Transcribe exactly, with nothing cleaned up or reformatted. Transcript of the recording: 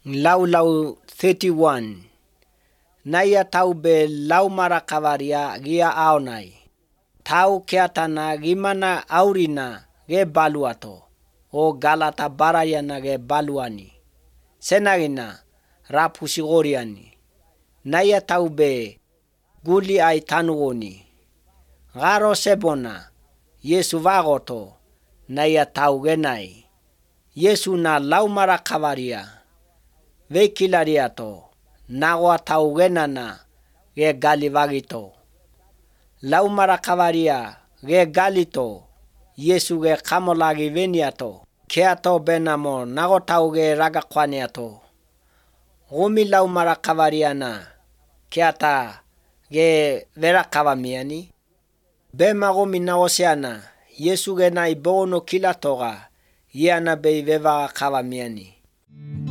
Lau lau thirty-one. Naia tau be lau mara kavaria gia aonai. Tau keatana gimana aurina ge baluato. O galata barayana ge baluani. Senagina rapusi goriani. Naia tau be guli ai tanuoni. Garo sebona. Yesu vagoto. Naia tau genai. Yesu na lau mara kavaria. Vekilariato. Nagoa tau genana ge gali vagito. Lau mara kavaria ge galito. Yesu ge kamolagi veniato. Keato benamo nago tau ge raga kwaneato. Gumi lau mara kavariana. Keata ge vera kavamiani. Bema gumi naoseana. Yesu ge nai bono kilatoga. Iana bei veva kavamiani.